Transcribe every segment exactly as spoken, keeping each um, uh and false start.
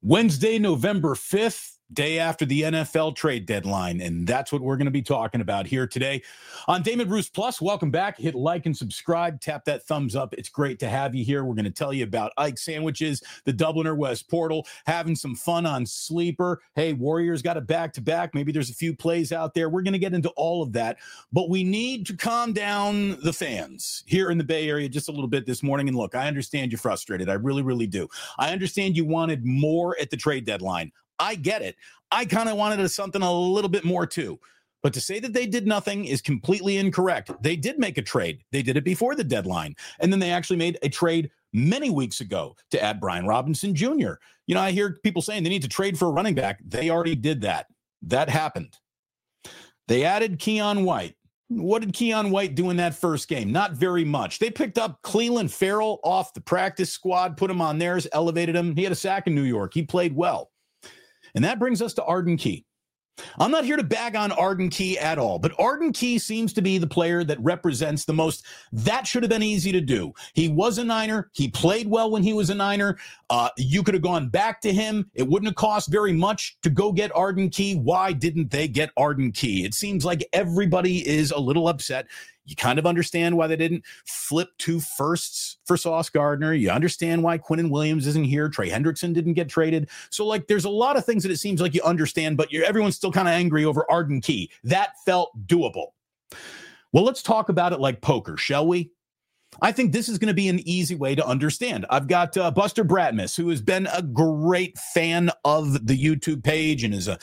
Wednesday, November fifth, day after the N F L trade deadline, and that's what we're going to be talking about here today on Damon Bruce Plus. Welcome back. Hit like and subscribe. Tap that thumbs up. It's great to have you here. We're going to tell you about Ike Sandwiches, the Dubliner West Portal, having some fun on Sleeper. Hey, Warriors got a back-to-back. Maybe there's a few plays out there. We're going to get into all of that, but we need to calm down the fans here in the Bay Area just a little bit this morning. And look, I understand you're frustrated. I really, really do. I understand you wanted more at the trade deadline. I get it. I kind of wanted something a little bit more too. But to say that they did nothing is completely incorrect. They did make a trade. They did it before the deadline. And then they actually made a trade many weeks ago to add Brian Robinson Junior You know, I hear people saying they need to trade for a running back. They already did that. That happened. They added Keion White. What did Keion White do in that first game? Not very much. They picked up Cleveland Farrell off the practice squad, put him on theirs, elevated him. He had a sack in New York. He played well. And that brings us to Arden Key. I'm not here to bag on Arden Key at all, but Arden Key seems to be the player that represents the most. That should have been easy to do. He was a Niner. He played well when he was a Niner. Uh, you could have gone back to him. It wouldn't have cost very much to go get Arden Key. Why didn't they get Arden Key? It seems like everybody is a little upset. You kind of understand why they didn't flip two firsts for Sauce Gardner. You understand why Quinnen Williams isn't here. Trey Hendrickson didn't get traded. So, like, there's a lot of things that it seems like you understand, but you're, everyone's still kind of angry over Arden Key. That felt doable. Well, let's talk about it like poker, shall we? I think this is going to be an easy way to understand. I've got uh, Buster Bratmus, who has been a great fan of the YouTube page and is a,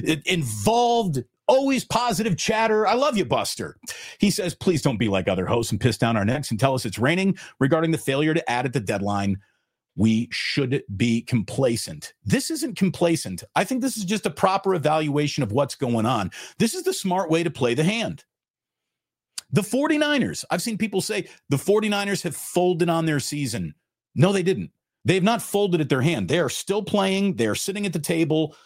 involved, always positive chatter. I love you, Buster. He says, please don't be like other hosts and piss down our necks and tell us it's raining regarding the failure to add at the deadline. We should be complacent. This isn't complacent. I think this is just a proper evaluation of what's going on. This is the smart way to play the hand. The 49ers, I've seen people say the 49ers have folded on their season. No, they didn't. They have not folded at their hand. They are still playing. They're sitting at the table,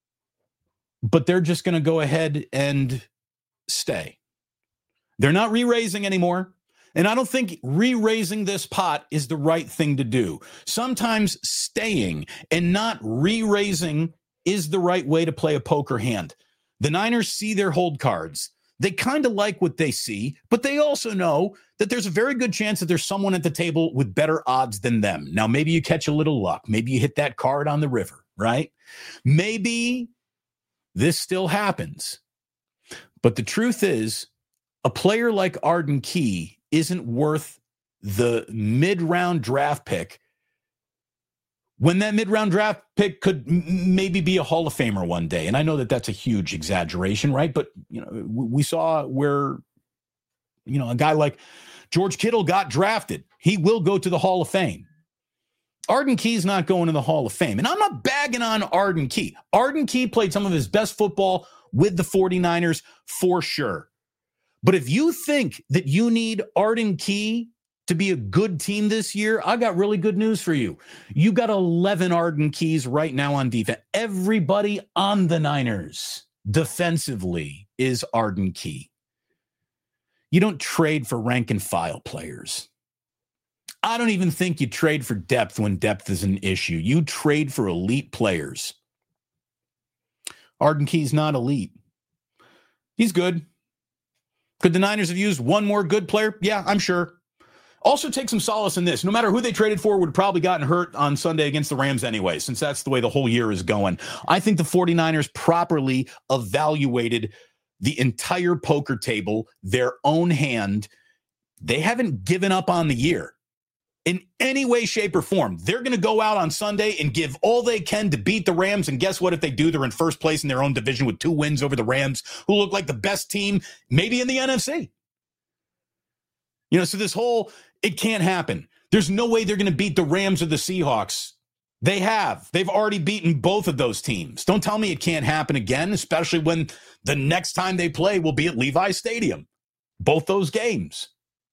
but they're just going to go ahead and stay. They're not re-raising anymore. And I don't think re-raising this pot is the right thing to do. Sometimes staying and not re-raising is the right way to play a poker hand. The Niners see their hold cards. They kind of like what they see, but they also know that there's a very good chance that there's someone at the table with better odds than them. Now, maybe you catch a little luck. Maybe you hit that card on the river, right? Maybe this still happens. But the truth is, a player like Arden Key isn't worth the mid-round draft pick when that mid-round draft pick could m- maybe be a Hall of Famer one day. And I know that that's a huge exaggeration, right? But, you know, we saw where, you know, a guy like George Kittle got drafted. He will go to the Hall of Fame. Arden Key's not going to the Hall of Fame. And I'm not bagging on Arden Key. Arden Key played some of his best football with the 49ers for sure. But if you think that you need Arden Key to be a good team this year, I got really good news for you. You got eleven Arden Keys right now on defense. Everybody on the Niners defensively is Arden Key. You don't trade for rank and file players. I don't even think you trade for depth when depth is an issue. You trade for elite players. Arden Key's not elite. He's good. Could the Niners have used one more good player? Yeah, I'm sure. Also take some solace in this. No matter who they traded for would have probably gotten hurt on Sunday against the Rams anyway, since that's the way the whole year is going. I think the 49ers properly evaluated the entire poker table, their own hand. They haven't given up on the year in any way, shape, or form. They're going to go out on Sunday and give all they can to beat the Rams. And guess what? If they do, they're in first place in their own division with two wins over the Rams, who look like the best team maybe in the N F C. You know, so this whole, it can't happen. There's no way they're going to beat the Rams or the Seahawks. They have. They've already beaten both of those teams. Don't tell me it can't happen again, especially when the next time they play will be at Levi Stadium. Both those games.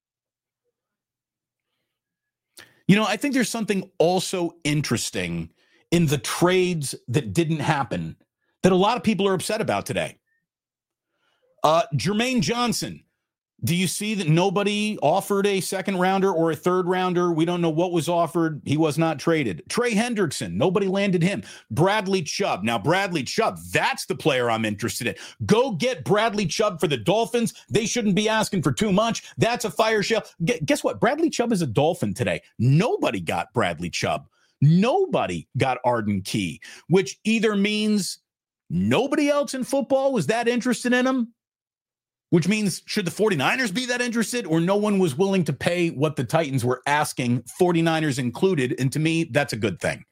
You know, I think there's something also interesting in the trades that didn't happen that a lot of people are upset about today. Uh, Jermaine Johnson, Do you see that nobody offered a second rounder or a third rounder? We don't know what was offered. He was not traded. Trey Hendrickson, nobody landed him. Bradley Chubb. Now, Bradley Chubb, that's the player I'm interested in. Go get Bradley Chubb for the Dolphins. They shouldn't be asking for too much. That's a fire sale. G- guess what? Bradley Chubb is a Dolphin today. Nobody got Bradley Chubb. Nobody got Arden Key, which either means nobody else in football was that interested in him, which means should the 49ers be that interested, or no one was willing to pay what the Titans were asking, 49ers included. And to me, that's a good thing.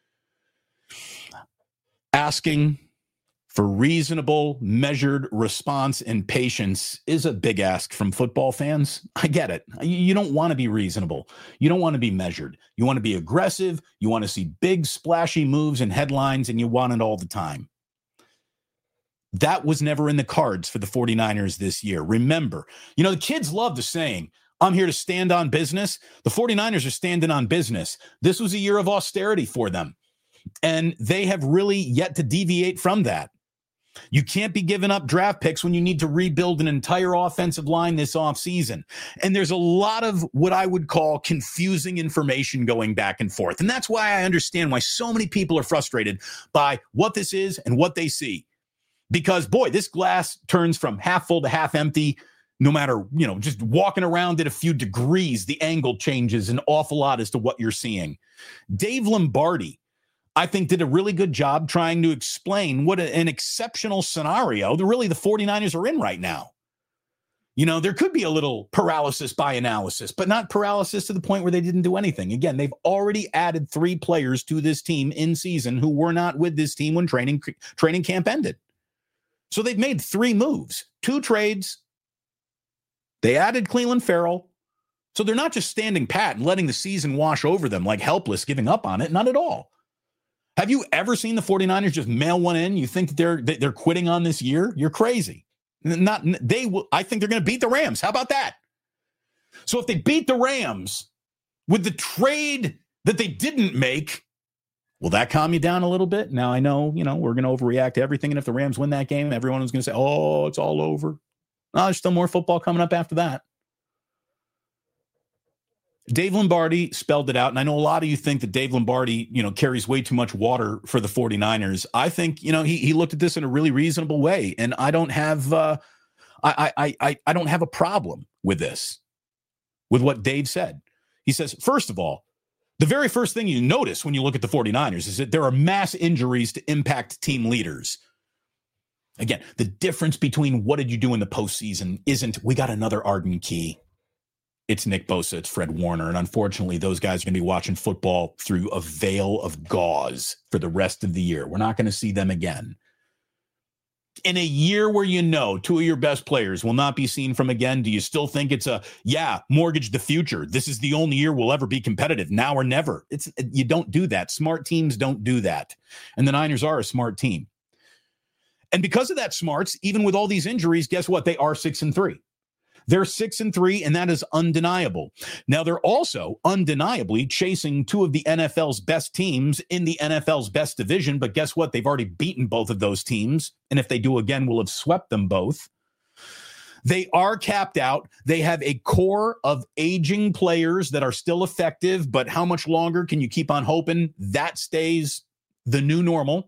Asking for reasonable, measured response and patience is a big ask from football fans. I get it. You don't want to be reasonable. You don't want to be measured. You want to be aggressive. You want to see big, splashy moves and headlines, and you want it all the time. That was never in the cards for the 49ers this year. Remember, you know, the kids love the saying, I'm here to stand on business. The 49ers are standing on business. This was a year of austerity for them, and they have really yet to deviate from that. You can't be giving up draft picks when you need to rebuild an entire offensive line this offseason. And there's a lot of what I would call confusing information going back and forth. And that's why I understand why so many people are frustrated by what this is and what they see. Because, boy, this glass turns from half full to half empty, no matter, you know, just walking around at a few degrees, the angle changes an awful lot as to what you're seeing. Dave Lombardi, I think, did a really good job trying to explain what a, an exceptional scenario the really the 49ers are in right now. You know, there could be a little paralysis by analysis, but not paralysis to the point where they didn't do anything. Again, they've already added three players to this team in season who were not with this team when training training camp ended. So they've made three moves, two trades. They added Cleveland Farrell. So they're not just standing pat and letting the season wash over them like helpless, giving up on it. Not at all. Have you ever seen the 49ers just mail one in? You think that they're they're quitting on this year? You're crazy. Not they will. I think they're going to beat the Rams. How about that? So if they beat the Rams with the trade that they didn't make, will that calm you down a little bit? Now, I know, you know, we're going to overreact to everything. And if the Rams win that game, everyone is going to say, oh, it's all over. No, there's still more football coming up after that. Dave Lombardi spelled it out. And I know a lot of you think that Dave Lombardi, you know, carries way too much water for the 49ers. I think, you know, he he looked at this in a really reasonable way. And I don't have, uh, I, I, I, I don't have a problem with this, with what Dave said. He says, first of all, the very first thing you notice when you look at the 49ers is that there are mass injuries to impact team leaders. Again, the difference between what did you do in the postseason isn't we got another Arden Key. It's Nick Bosa, it's Fred Warner. And unfortunately, those guys are going to be watching football through a veil of gauze for the rest of the year. We're not going to see them again. In a year where you know two of your best players will not be seen from again, do you still think it's a, yeah, mortgage the future? This is the only year we'll ever be competitive, now or never. It's you don't do that. Smart teams don't do that. And the Niners are a smart team. And because of that smarts, even with all these injuries, guess what? They are six and three. They're six and three, and that is undeniable. Now, they're also undeniably chasing two of the N F L's best teams in the N F L's best division. But guess what? They've already beaten both of those teams. And if they do again, we'll have swept them both. They are capped out. They have a core of aging players that are still effective. But how much longer can you keep on hoping that stays the new normal?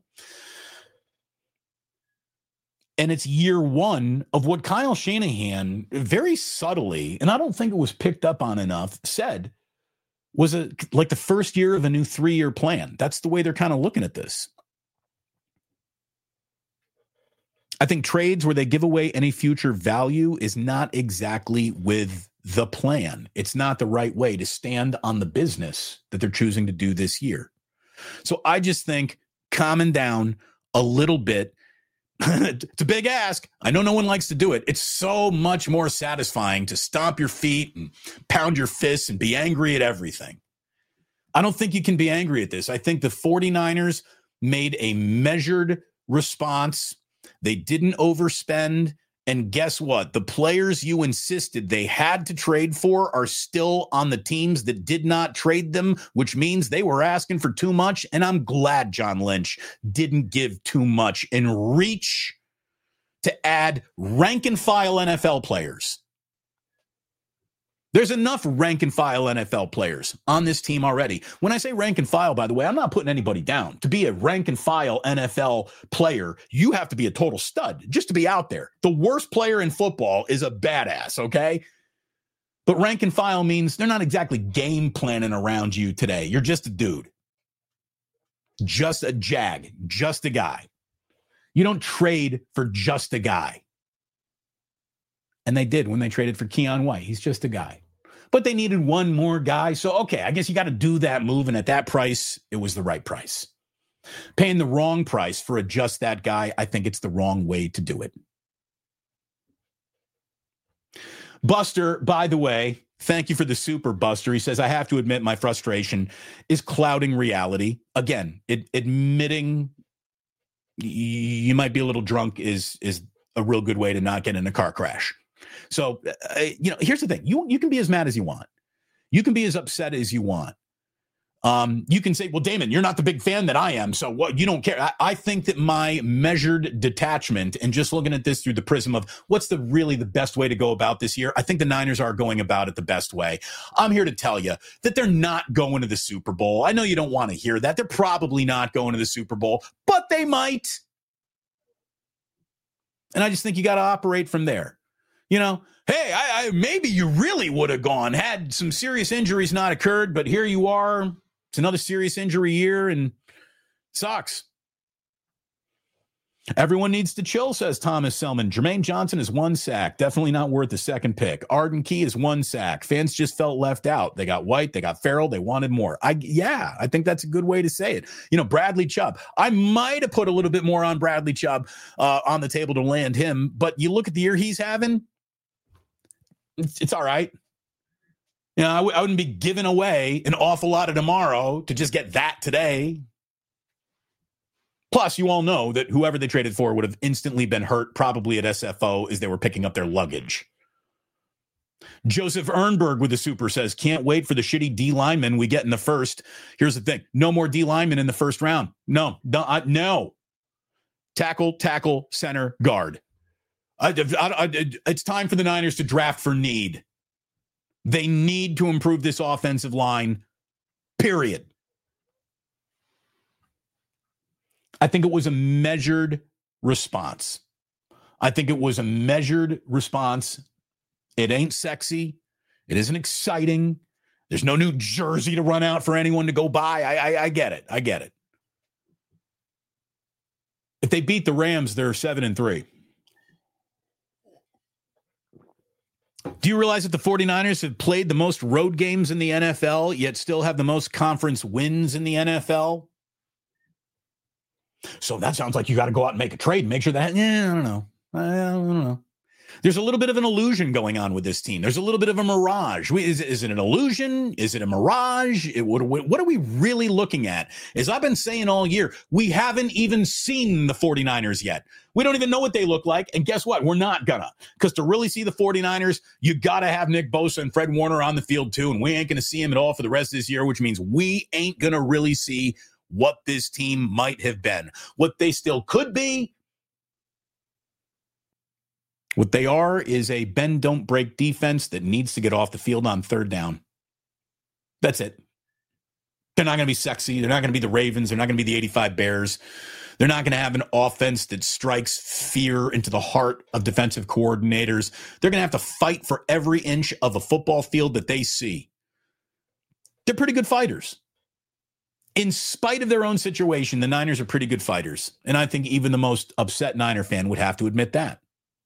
And it's year one of what Kyle Shanahan very subtly, and I don't think it was picked up on enough, said was a, like the first year of a new three-year plan. That's the way they're kind of looking at this. I think trades where they give away any future value is not exactly with the plan. It's not the right way to stand on the business that they're choosing to do this year. So I just think calming down a little bit. It's a big ask. I know no one likes to do it. It's so much more satisfying to stomp your feet and pound your fists and be angry at everything. I don't think you can be angry at this. I think the 49ers made a measured response. They didn't overspend. And guess what? The players you insisted they had to trade for are still on the teams that did not trade them, which means they were asking for too much. And I'm glad John Lynch didn't give too much and reach to add rank and file N F L players. There's enough rank and file N F L players on this team already. When I say rank and file, by the way, I'm not putting anybody down. To be a rank and file N F L player, you have to be a total stud just to be out there. The worst player in football is a badass, okay? But rank and file means they're not exactly game planning around you today. You're just a dude. Just a jag. Just a guy. You don't trade for just a guy. And they did when they traded for Keion White. He's just a guy. But they needed one more guy. So, okay, I guess you got to do that move. And at that price, it was the right price. Paying the wrong price for a just that guy, I think it's the wrong way to do it. Buster, by the way, thank you for the super, Buster. He says, I have to admit my frustration is clouding reality. Again, it, admitting you might be a little drunk is, is a real good way to not get in a car crash. So, uh, you know, here's the thing. You, you can be as mad as you want. You can be as upset as you want. Um, you can say, well, Damon, you're not the big fan that I am, so what? You don't care. I, I think that my measured detachment and just looking at this through the prism of what's the really the best way to go about this year, I think the Niners are going about it the best way. I'm here to tell you that they're not going to the Super Bowl. I know you don't want to hear that. They're probably not going to the Super Bowl, but they might. And I just think you got to operate from there. You know, hey, I, I maybe you really would have gone, had some serious injuries not occurred, but here you are. It's another serious injury year and sucks. Everyone needs to chill, says Thomas Selman. Jermaine Johnson is one sack. Definitely not worth the second pick. Arden Key is one sack. Fans just felt left out. They got White. They got Farrell. They wanted more. I Yeah, I think that's a good way to say it. You know, Bradley Chubb. I might have put a little bit more on Bradley Chubb uh, on the table to land him, but you look at the year he's having, it's, it's all right. You know, I, w- I wouldn't be giving away an awful lot of tomorrow to just get that today. Plus, you all know that whoever they traded for would have instantly been hurt, probably at S F O, as they were picking up their luggage. Joseph Ernberg with the super says, can't wait for the shitty D linemen we get in the first. Here's the thing. No more D linemen in the first round. No, no. I, no. Tackle, tackle, center, guard. I, I, I, it's time for the Niners to draft for need. They need to improve this offensive line, period. I think it was a measured response. I think it was a measured response. It ain't sexy. It isn't exciting. There's no new jersey to run out for anyone to go buy. I, I, I get it. I get it. If they beat the Rams, they're seven and three. Do you realize that the 49ers have played the most road games in the N F L, yet still have the most conference wins in the N F L? So that sounds like you got to go out and make a trade and make sure that, yeah, I don't know. I don't know. There's a little bit of an illusion going on with this team. There's a little bit of a mirage. We, is, is it an illusion? Is it a mirage? It, what, what are we really looking at? As I've been saying all year, we haven't even seen the 49ers yet. We don't even know what they look like. And guess what? We're not gonna. Because to really see the 49ers, you got to have Nick Bosa and Fred Warner on the field too. And we ain't going to see him at all for the rest of this year, which means we ain't going to really see what this team might have been. What they still could be. What they are is a bend, don't break defense that needs to get off the field on third down. That's it. They're not going to be sexy. They're not going to be the Ravens. They're not going to be the eighty-five Bears. They're not going to have an offense that strikes fear into the heart of defensive coordinators. They're going to have to fight for every inch of a football field that they see. They're pretty good fighters. In spite of their own situation, the Niners are pretty good fighters. And I think even the most upset Niner fan would have to admit that.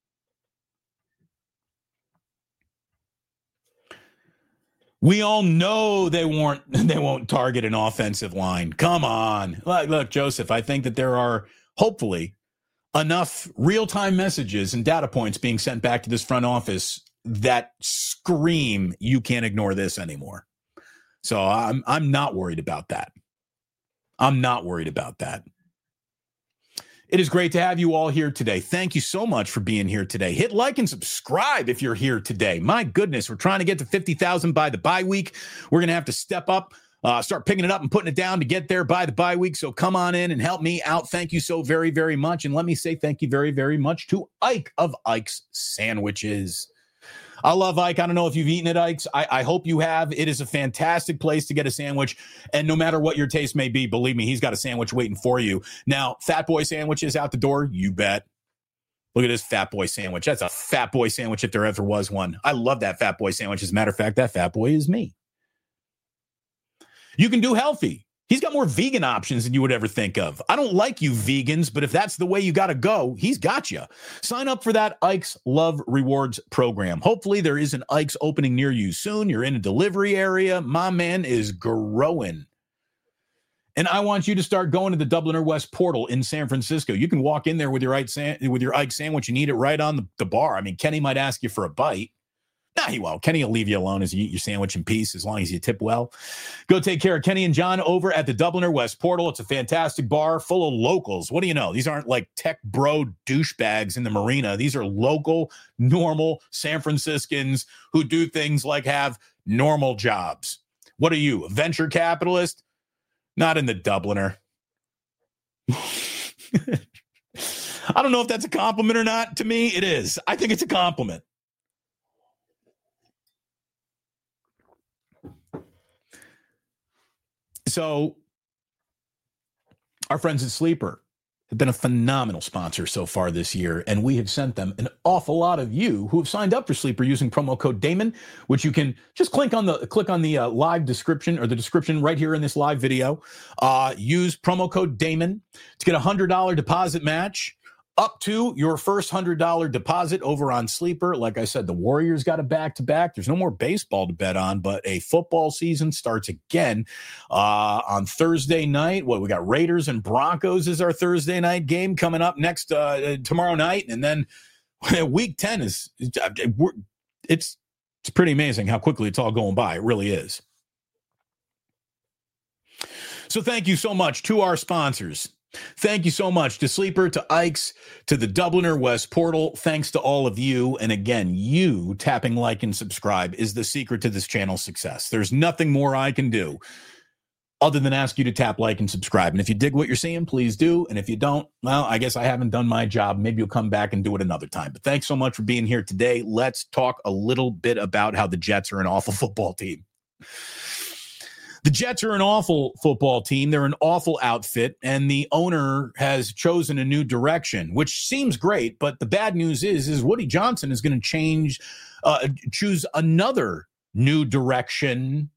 We all know they won't they won't target an offensive line. Come on. Look, look, Joseph, I think that there are hopefully enough real-time messages and data points being sent back to this front office that scream you can't ignore this anymore. So I'm I'm not worried about that. I'm not worried about that. It is great to have you all here today. Thank you so much for being here today. Hit like and subscribe if you're here today. My goodness, we're trying to get to fifty thousand by the bye week. We're going to have to step up, uh, start picking it up and putting it down to get there by the bye week. So come on in and help me out. Thank you so very, very much. And let me say thank you very, very much to Ike of Ike's Sandwiches. I love Ike. I don't know if you've eaten at Ike's. I, I hope you have. It is a fantastic place to get a sandwich. And no matter what your taste may be, believe me, he's got a sandwich waiting for you. Now, Fat Boy sandwiches out the door, you bet. Look at this Fat Boy sandwich. That's a Fat Boy sandwich if there ever was one. I love that Fat Boy sandwich. As a matter of fact, that Fat Boy is me. You can do healthy. He's got more vegan options than you would ever think of. I don't like you vegans, but if that's the way you got to go, he's got you. Sign up for that Ike's Love Rewards program. Hopefully there is an Ike's opening near you soon. You're in a delivery area. My man is growing. And I want you to start going to the Dubliner West Portal in San Francisco. You can walk in there with your Ike, san- with your Ike sandwich and eat it right on the, the bar. I mean, Kenny might ask you for a bite. Nah, he won't. Kenny will leave you alone as you eat your sandwich in peace as long as you tip well. Go take care of Kenny and John over at the Dubliner West Portal. It's a fantastic bar full of locals. What do you know? These aren't like tech bro douchebags in the marina. These are local, normal San Franciscans who do things like have normal jobs. What are you, a venture capitalist? Not in the Dubliner. I don't know if that's a compliment or not. To me, it is. I think it's a compliment. So our friends at Sleeper have been a phenomenal sponsor so far this year, and we have sent them an awful lot of you who have signed up for Sleeper using promo code Damon, which you can just click on the click on the uh, live description or the description right here in this live video. Uh, use promo code Damon to get a one hundred dollars deposit match up to your first one hundred dollars deposit over on Sleeper. Like I said, the Warriors got a back-to-back. There's no more baseball to bet on, but a football season starts again uh, on Thursday night. What, we got Raiders and Broncos is our Thursday night game coming up next uh, tomorrow night. And then week ten is it's it's pretty amazing how quickly it's all going by. It really is. So thank you so much to our sponsors. Thank you so much to Sleeper, to Ike's, to the Dubliner West Portal. Thanks to all of you. And again, you tapping like and subscribe is the secret to this channel's success. There's nothing more I can do other than ask you to tap like and subscribe. And if you dig what you're seeing, please do. And if you don't, well, I guess I haven't done my job. Maybe you'll come back and do it another time. But thanks so much for being here today. Let's talk a little bit about how the Jets are an awful football team. The Jets are an awful football team. They're an awful outfit, and the owner has chosen a new direction, which seems great. But the bad news is, is Woody Johnson is going to change, uh, choose another new direction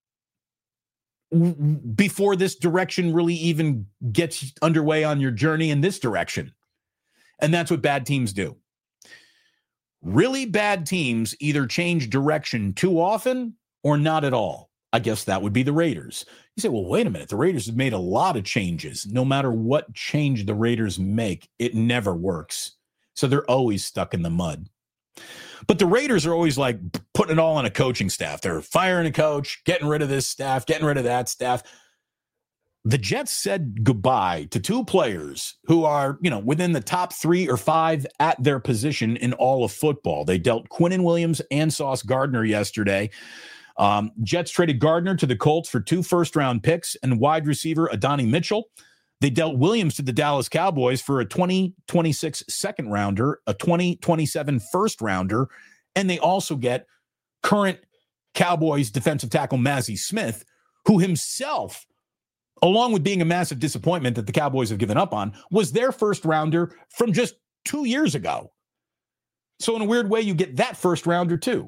before this direction really even gets underway on your journey in this direction. And that's what bad teams do. Really bad teams either change direction too often or not at all. I guess that would be the Raiders. You say, well, wait a minute. The Raiders have made a lot of changes. No matter what change the Raiders make, it never works. So they're always stuck in the mud. But the Raiders are always like putting it all on a coaching staff. They're firing a coach, getting rid of this staff, getting rid of that staff. The Jets said goodbye to two players who are, you know, within the top three or five at their position in all of football. They dealt Quinnen Williams and Sauce Gardner yesterday. Um, Jets traded Gardner to the Colts for two first-round picks and wide receiver Adonai Mitchell. They dealt Williams to the Dallas Cowboys for a twenty twenty-six second-rounder, a twenty twenty-seven first-rounder, and they also get current Cowboys defensive tackle Mazi Smith, who himself, along with being a massive disappointment that the Cowboys have given up on, was their first-rounder from just two years ago. So in a weird way, you get that first-rounder too.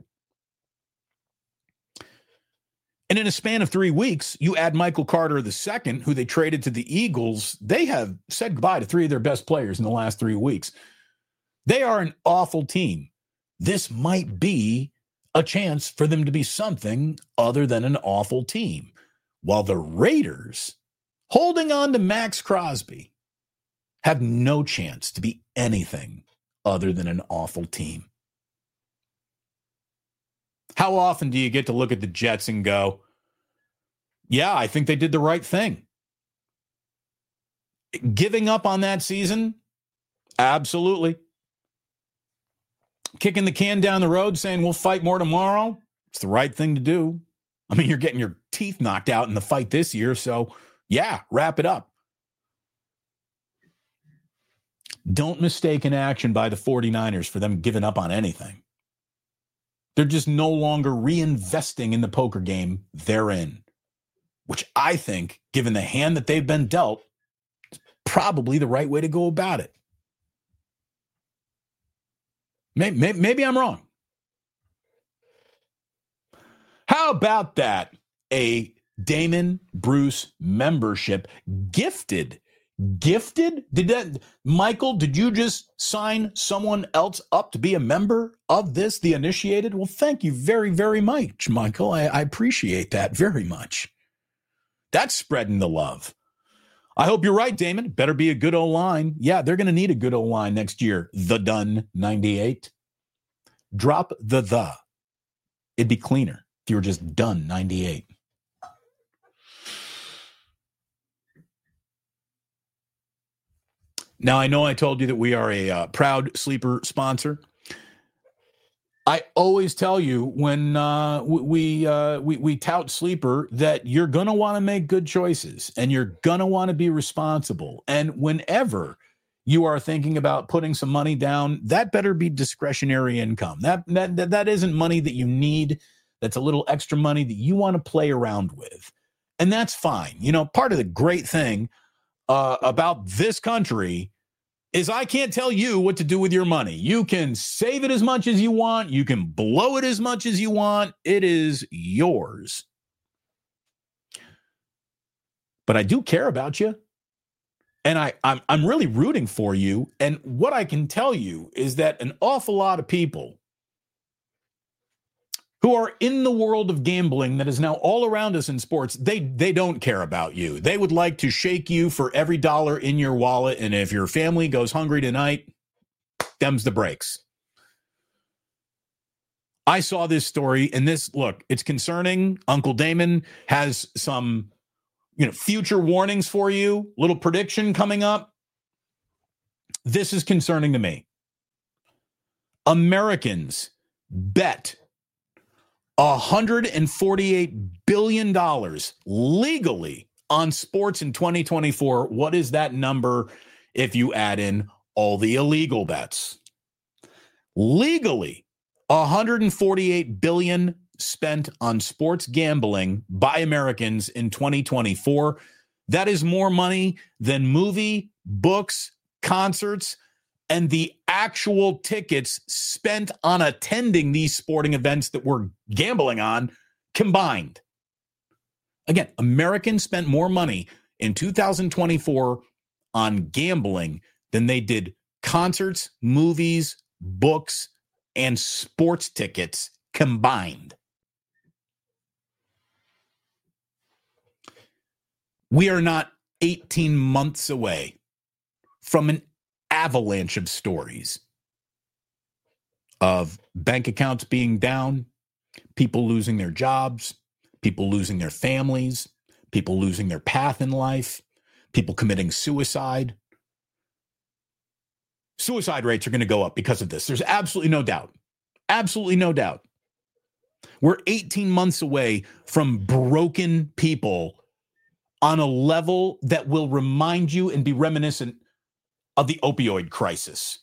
And in a span of three weeks, you add Michael Carter the second, who they traded to the Eagles. They have said goodbye to three of their best players in the last three weeks. They are an awful team. This might be a chance for them to be something other than an awful team. While the Raiders, holding on to Max Crosby, have no chance to be anything other than an awful team. How often do you get to look at the Jets and go, yeah, I think they did the right thing? Giving up on that season? Absolutely. Kicking the can down the road, saying we'll fight more tomorrow? It's the right thing to do. I mean, you're getting your teeth knocked out in the fight this year, so yeah, wrap it up. Don't mistake an action by the 49ers for them giving up on anything. They're just no longer reinvesting in the poker game they're in, which I think, given the hand that they've been dealt, is probably the right way to go about it. Maybe, maybe, maybe I'm wrong. How about that? A Damon Bruce membership gifted. Gifted? Did that, Michael, did you just sign someone else up to be a member of this, the initiated? Well, thank you very, very much, Michael. I, I appreciate that very much. That's spreading the love. I hope you're right, Damon. Better be a good O-line. Yeah, they're going to need a good O-line next year. The Done ninety-eight. Drop the the. It'd be cleaner if you were just Done ninety-eight. Now, I know I told you that we are a uh, proud sleeper sponsor. I always tell you when uh, we, uh, we we tout Sleeper that you're going to want to make good choices and you're going to want to be responsible. And whenever you are thinking about putting some money down, that better be discretionary income. That that that, that isn't money that you need. That's a little extra money that you want to play around with. And that's fine. You know, part of the great thing uh, about this country is I can't tell you what to do with your money. You can save it as much as you want. You can blow it as much as you want. It is yours. But I do care about you. And I, I'm, I'm really rooting for you. And what I can tell you is that an awful lot of people who are in the world of gambling that is now all around us in sports, they they don't care about you. They would like to shake you for every dollar in your wallet. And if your family goes hungry tonight, them's the breaks. I saw this story, and this, look, it's concerning. Uncle Damon has some, you know, future warnings for you, little prediction coming up. This is concerning to me. Americans bet one hundred forty-eight billion dollars legally on sports in twenty twenty-four. What is that number if you add in all the illegal bets? Legally, one hundred forty-eight billion dollars spent on sports gambling by Americans in twenty twenty-four. That is more money than movie, books, concerts, and the actual tickets spent on attending these sporting events that we're gambling on combined. Again, Americans spent more money in two thousand twenty-four on gambling than they did concerts, movies, books, and sports tickets combined. We are not eighteen months away from an avalanche of stories of bank accounts being down, people losing their jobs, people losing their families, people losing their path in life, people committing suicide. Suicide rates are going to go up because of this. There's absolutely no doubt. Absolutely no doubt. We're eighteen months away from broken people on a level that will remind you and be reminiscent of the opioid crisis.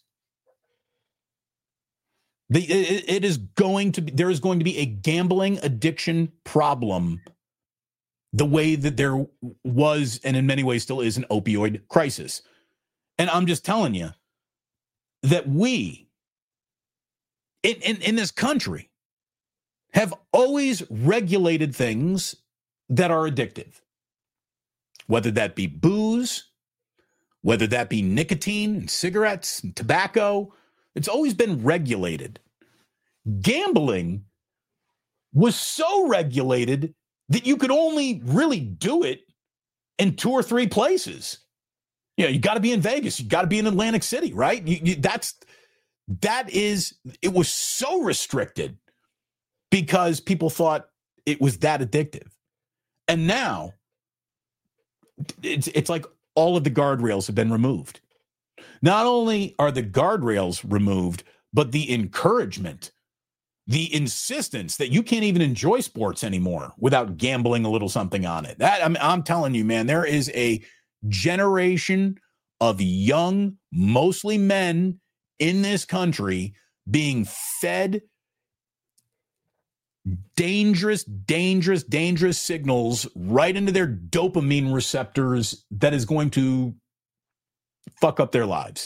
The, it, it is going to be, there is going to be a gambling addiction problem the way that there was, and in many ways still is, an opioid crisis. And I'm just telling you that we, in, in, in this country, have always regulated things that are addictive, whether that be booze, whether that be nicotine and cigarettes and tobacco. It's always been regulated. Gambling was so regulated that you could only really do it in two or three places. You know, you got to be in Vegas. You got to be in Atlantic City, right? You, you, that's, that is, it was so restricted because people thought it was that addictive. And now it's, it's like all of the guardrails have been removed. Not only are the guardrails removed, but the encouragement, the insistence that you can't even enjoy sports anymore without gambling a little something on it. That I'm, I'm telling you, man, there is a generation of young, mostly men in this country being fed dangerous, dangerous, dangerous signals right into their dopamine receptors that is going to fuck up their lives.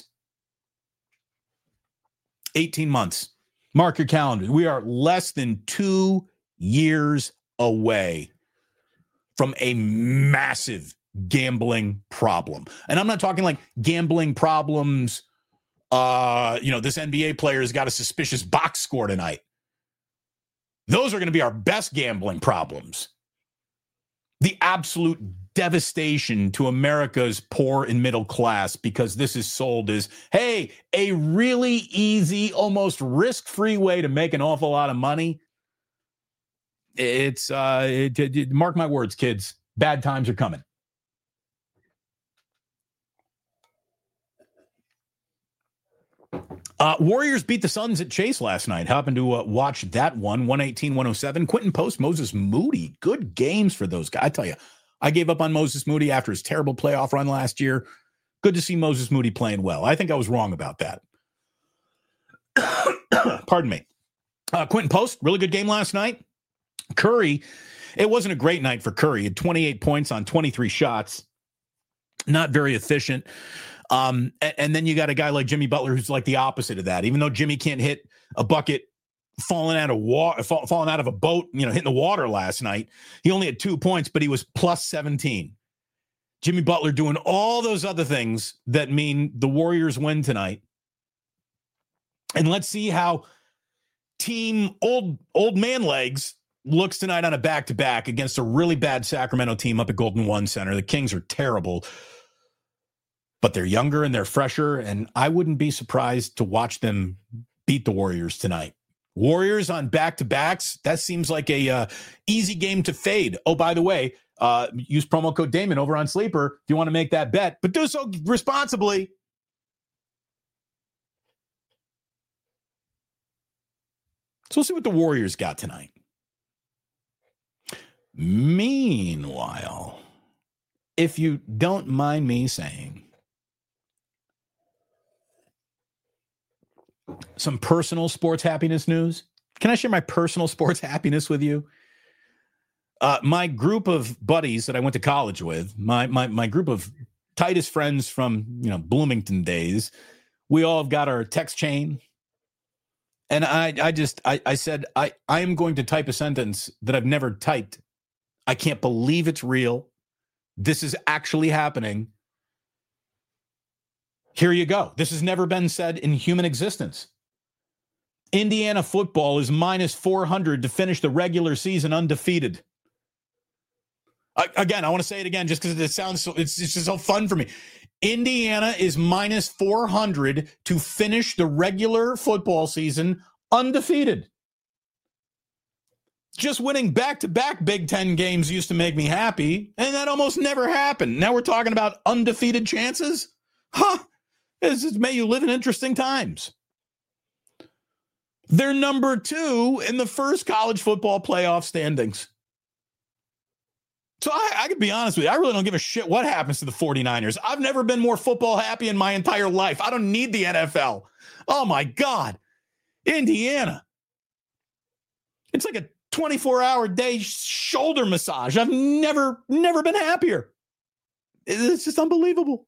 eighteen months. Mark your calendar. We are less than two years away from a massive gambling problem. And I'm not talking like gambling problems. Uh, you know, this N B A player has got a suspicious box score tonight. Those are going to be our best gambling problems. The absolute devastation to America's poor and middle class, because this is sold as, hey, a really easy, almost risk-free way to make an awful lot of money. It's, uh, it, it, it, mark my words, kids, bad times are coming. Uh, Warriors beat the Suns at Chase last night. Happened to uh, watch that one, one eighteen one oh seven. Quentin Post, Moses Moody. Good games for those guys. I tell you, I gave up on Moses Moody after his terrible playoff run last year. Good to see Moses Moody playing well. I think I was wrong about that. Pardon me. Uh, Quentin Post, really good game last night. Curry, it wasn't a great night for Curry. He had twenty-eight points on twenty-three shots. Not very efficient. Um, and, and then you got a guy like Jimmy Butler who's like the opposite of that. Even though Jimmy can't hit a bucket falling out of water, fall, falling out of a boat, you know, hitting the water last night, he only had two points, but he was plus seventeen. Jimmy Butler doing all those other things that mean the Warriors win tonight. And let's see how team old old man legs looks tonight on a back-to-back against a really bad Sacramento team up at Golden One Center. The Kings are terrible, but they're younger and they're fresher, and I wouldn't be surprised to watch them beat the Warriors tonight. Warriors on back-to-backs, that seems like a uh, easy game to fade. Oh, by the way, uh, use promo code Damon over on Sleeper if you want to make that bet, but do so responsibly. So we'll see what the Warriors got tonight. Meanwhile, if you don't mind me saying, some personal sports happiness news. Can I share my personal sports happiness with you? Uh, my group of buddies that I went to college with, my my my group of tightest friends from, you know, Bloomington days, we all have got our text chain. And I I just I, I said I, I am going to type a sentence that I've never typed. I can't believe it's real. This is actually happening. Here you go. This has never been said in human existence. Indiana football is minus four hundred to finish the regular season undefeated. I, again, I want to say it again just because it sounds so, it's, it's just so fun for me. Indiana is minus four hundred to finish the regular football season undefeated. Just winning back-to-back Big Ten games used to make me happy, and that almost never happened. Now we're talking about undefeated chances? Huh? This is, may you live in interesting times. They're number two in the first college football playoff standings. So I, I can be honest with you. I really don't give a shit what happens to the 49ers. I've never been more football happy in my entire life. I don't need the N F L. Oh, my God. Indiana. It's like a twenty-four hour day shoulder massage. I've never, never been happier. It's just unbelievable.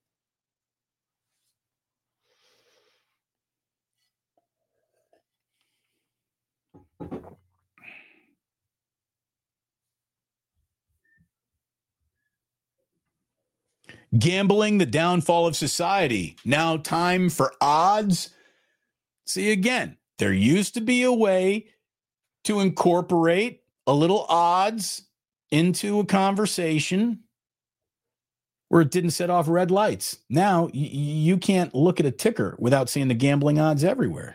Gambling, the downfall of society. Now time for odds. See, again, there used to be a way to incorporate a little odds into a conversation where it didn't set off red lights. Now y- you can't look at a ticker without seeing the gambling odds everywhere.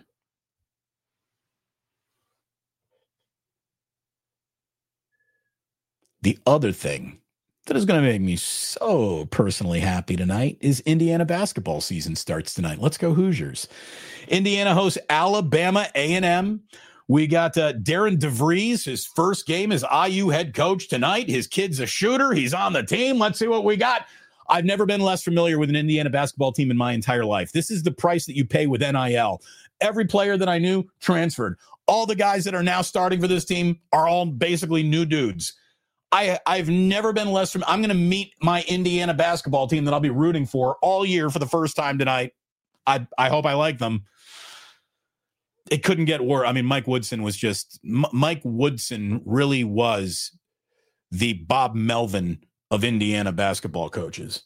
The other thing that is going to make me so personally happy tonight is Indiana basketball season starts tonight. Let's go Hoosiers. Indiana hosts Alabama A and M. We got uh, Darren DeVries. His first game as I U head coach tonight. His kid's a shooter. He's on the team. Let's see what we got. I've never been less familiar with an Indiana basketball team in my entire life. This is the price that you pay with N I L. Every player that I knew transferred. All the guys that are now starting for this team are all basically new dudes. I, I've never been less from, I'm going to meet my Indiana basketball team that I'll be rooting for all year for the first time tonight. I, I hope I like them. It couldn't get worse. I mean, Mike Woodson was just, M- Mike Woodson really was the Bob Melvin of Indiana basketball coaches.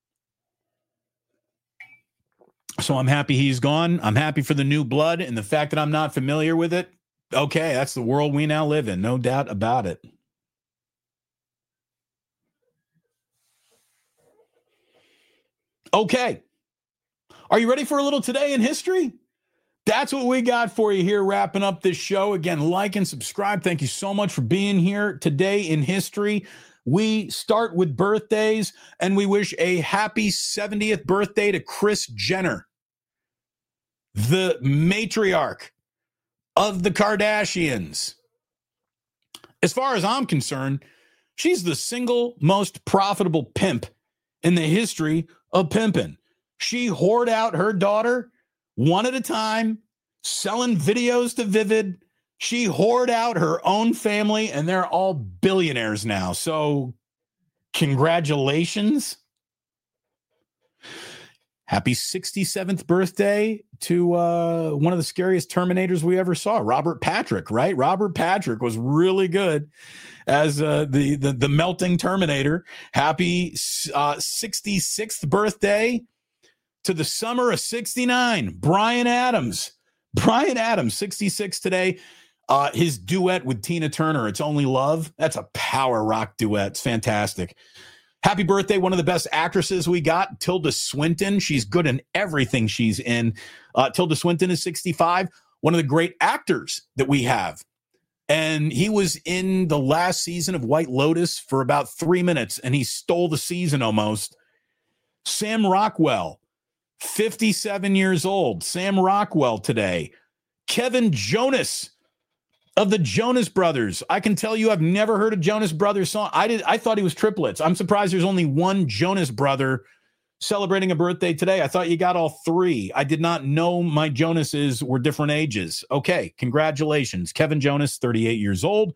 So I'm happy he's gone. I'm happy for the new blood, and the fact that I'm not familiar with it. Okay, that's the world we now live in. No doubt about it. Okay. Are you ready for a little Today in History? That's what we got for you here, wrapping up this show. Again, like and subscribe. Thank you so much for being here. Today in History, we start with birthdays, and we wish a happy seventieth birthday to Kris Jenner, the matriarch of the Kardashians. As far as I'm concerned, she's the single most profitable pimp in the history of pimping. She whored out her daughter one at a time, selling videos to Vivid. She whored out her own family, and they're all billionaires now. So congratulations. Happy sixty-seventh birthday to uh, one of the scariest Terminators we ever saw, Robert Patrick, right? Robert Patrick was really good as uh, the, the, the melting Terminator. Happy uh, sixty-sixth birthday to the summer of sixty-nine, Bryan Adams. Bryan Adams, sixty-six today. Uh, his duet with Tina Turner, It's Only Love. That's a power rock duet. It's fantastic. Happy birthday, one of the best actresses we got, Tilda Swinton. She's good in everything she's in. Uh, Tilda Swinton is sixty-five, one of the great actors that we have. And he was in the last season of White Lotus for about three minutes, and he stole the season almost. Sam Rockwell, fifty-seven years old. Sam Rockwell today. Kevin Jonas of the Jonas Brothers. I can tell you I've never heard a Jonas Brothers song. I did. I thought he was triplets. I'm surprised there's only one Jonas brother celebrating a birthday today. I thought you got all three. I did not know my Jonases were different ages. Okay, congratulations. Kevin Jonas, thirty-eight years old.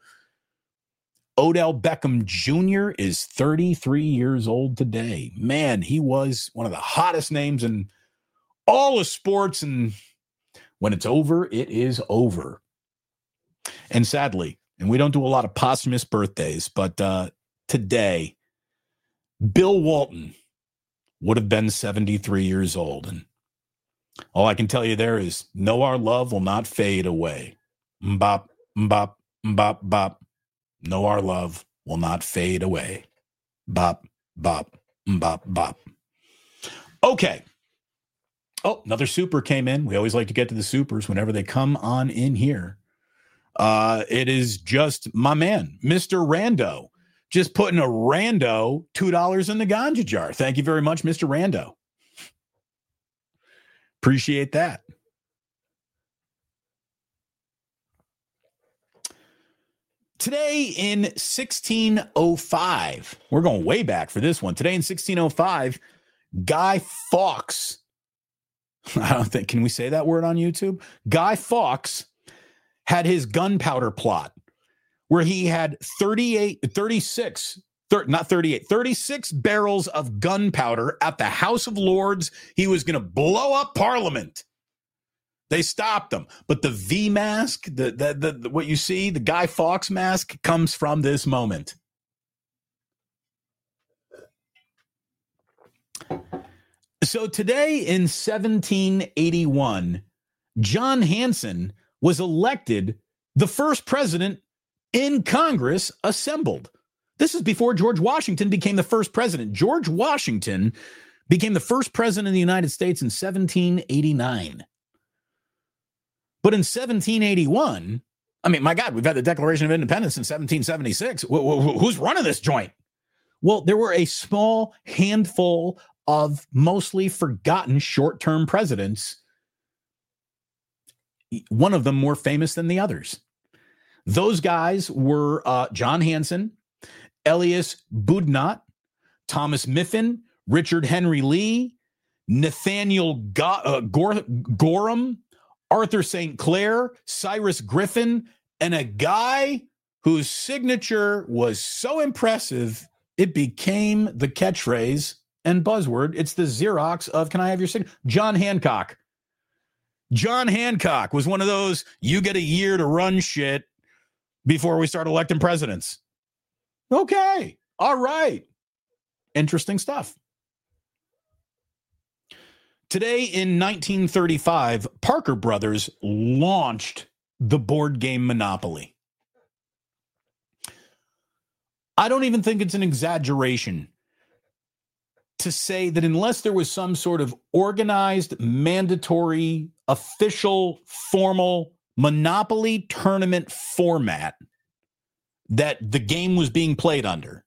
Odell Beckham Junior is thirty-three years old today. Man, he was one of the hottest names in all of sports, and when it's over, it is over. And sadly, and we don't do a lot of posthumous birthdays, but uh, today, Bill Walton would have been seventy-three years old. And all I can tell you there is, know our love will not fade away. Mbop, mbop, mbop, bop. Know our love will not fade away. Bop, bop, mbop, bop. Okay. Oh, another super came in. We always like to get to the supers whenever they come on in here. Uh, it is just my man, Mister Rando, just putting a rando two dollars in the ganja jar. Thank you very much, Mister Rando. Appreciate that. Today in sixteen oh five, we're going way back for this one. Today in sixteen oh five, Guy Fawkes, I don't think, can we say that word on YouTube? Guy Fawkes had his gunpowder plot where he had thirty-eight, thirty-six, thirty, not thirty-eight, thirty-six barrels of gunpowder at the House of Lords. He was going to blow up Parliament. They stopped him. But the V mask, the, the, the, the what you see, the Guy Fawkes mask comes from this moment. So today in seventeen eighty-one, John Hanson was elected the first president in Congress assembled. This is before George Washington became the first president. George Washington became the first president of the United States in seventeen eighty-nine. But in seventeen eighty-one, I mean, my God, we've had the Declaration of Independence in seventeen seventy-six. Who's running this joint? Well, there were a small handful of mostly forgotten short-term presidents, one of them more famous than the others. Those guys were uh, John Hanson, Elias Boudinot, Thomas Mifflin, Richard Henry Lee, Nathaniel Go- uh, Gore- Gorham, Arthur Saint Clair, Cyrus Griffin, and a guy whose signature was so impressive, it became the catchphrase and buzzword. It's the Xerox of, can I have your signature? John Hancock. John Hancock was one of those, you get a year to run shit before we start electing presidents. Okay. All right. Interesting stuff. Today in nineteen thirty-five, Parker Brothers launched the board game Monopoly. I don't even think it's an exaggeration to say that unless there was some sort of organized, mandatory, official, formal Monopoly tournament format that the game was being played under,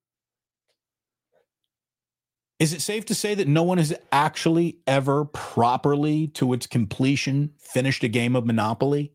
is it safe to say that no one has actually ever properly, to its completion, finished a game of Monopoly?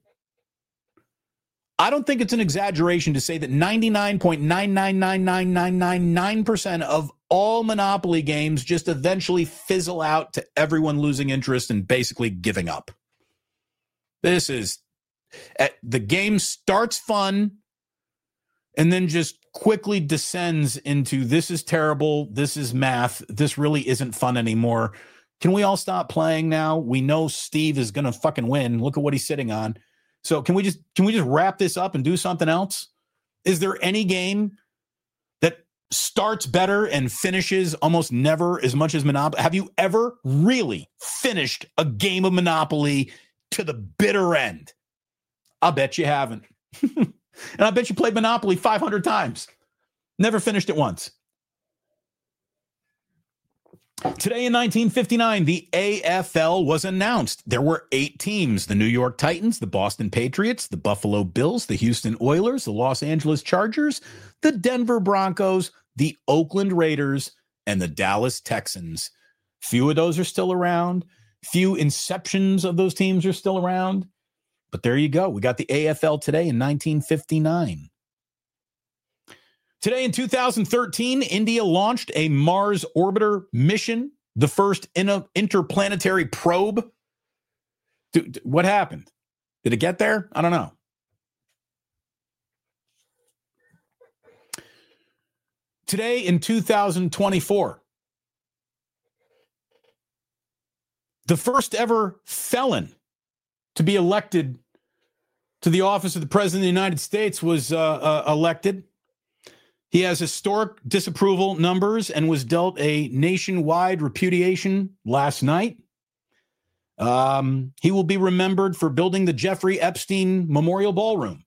I don't think it's an exaggeration to say that ninety-nine point nine nine nine nine nine nine nine percent of all Monopoly games just eventually fizzle out to everyone losing interest and basically giving up. This is, the game starts fun and then just quickly descends into, this is terrible, this is math, this really isn't fun anymore. Can we all stop playing now? We know Steve is going to fucking win. Look at what he's sitting on. So can we just can we just wrap this up and do something else? Is there any game that starts better and finishes almost never as much as Monopoly? Have you ever really finished a game of Monopoly to the bitter end? I'll bet you haven't. And I bet you played Monopoly five hundred times. Never finished it once. Today in nineteen fifty-nine, the A F L was announced. There were eight teams: the New York Titans, the Boston Patriots, the Buffalo Bills, the Houston Oilers, the Los Angeles Chargers, the Denver Broncos, the Oakland Raiders, and the Dallas Texans. Few of those are still around. Few inceptions of those teams are still around. But there you go. We got the A F L today in nineteen fifty-nine. Today in two thousand thirteen, India launched a Mars orbiter mission, the first inter- interplanetary probe. Dude, what happened? Did it get there? I don't know. Today in two thousand twenty-four, the first ever felon to be elected to the office of the President of the United States was uh, uh, elected. He has historic disapproval numbers and was dealt a nationwide repudiation last night. Um, he will be remembered for building the Jeffrey Epstein Memorial Ballroom.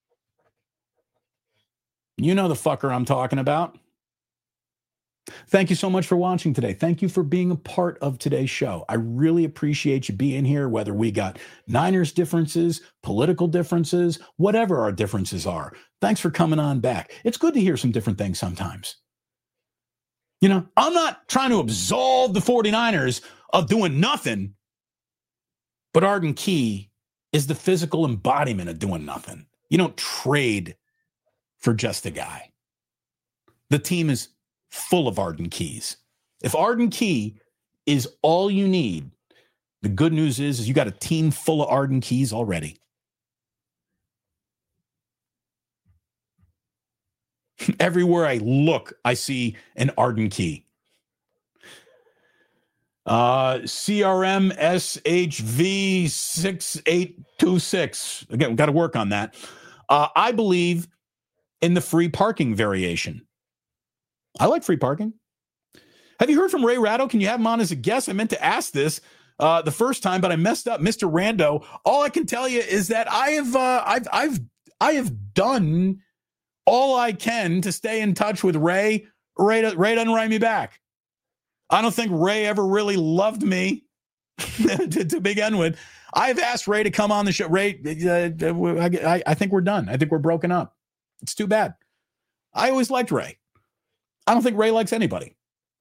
You know the fucker I'm talking about. Thank you so much for watching today. Thank you for being a part of today's show. I really appreciate you being here, whether we got Niners differences, political differences, whatever our differences are. Thanks for coming on back. It's good to hear some different things sometimes. You know, I'm not trying to absolve the 49ers of doing nothing, but Arden Key is the physical embodiment of doing nothing. You don't trade for just a guy. The team is full of Arden Keys. If Arden Key is all you need, the good news is, is you got a team full of Arden Keys already. Everywhere I look, I see an Arden Key. Uh, C R M S H V six eight two six. Again, we've got to work on that. Uh, I believe in the free parking variation. I like free parking. Have you heard from Ray Ratto? Can you have him on as a guest? I meant to ask this uh, the first time, but I messed up. Mister Rando. All I can tell you is that I have, uh, I've, I've, I have done all I can to stay in touch with Ray. Ray, Ray doesn't write me back. I don't think Ray ever really loved me to, to begin with. I've asked Ray to come on the show. Ray, uh, I, I think we're done. I think we're broken up. It's too bad. I always liked Ray. I don't think Ray likes anybody.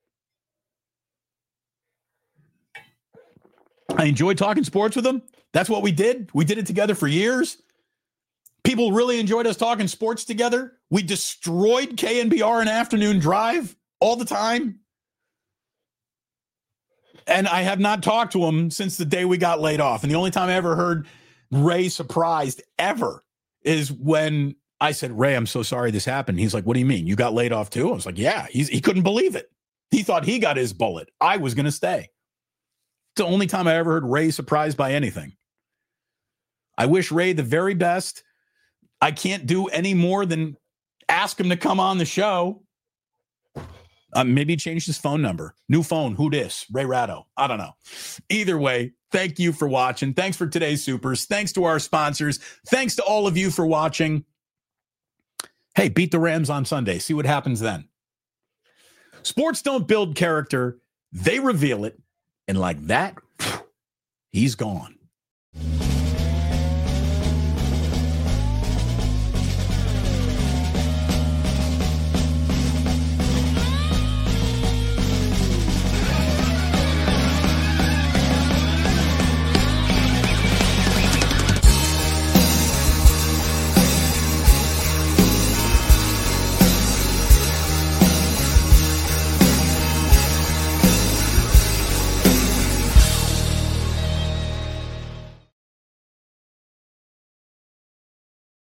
I enjoyed talking sports with him. That's what we did. We did it together for years. People really enjoyed us talking sports together. We destroyed K N B R and Afternoon Drive all the time. And I have not talked to him since the day we got laid off. And the only time I ever heard Ray surprised ever is when I said, Ray, I'm so sorry this happened. He's like, what do you mean? You got laid off too? I was like, yeah. He's, he couldn't believe it. He thought he got his bullet. I was going to stay. It's the only time I ever heard Ray surprised by anything. I wish Ray the very best. I can't do any more than ask him to come on the show. Uh, maybe change his phone number. New phone. Who dis? Ray Ratto. I don't know. Either way, thank you for watching. Thanks for today's supers. Thanks to our sponsors. Thanks to all of you for watching. Hey, beat the Rams on Sunday. See what happens then. Sports don't build character. They reveal it. And like that, he's gone.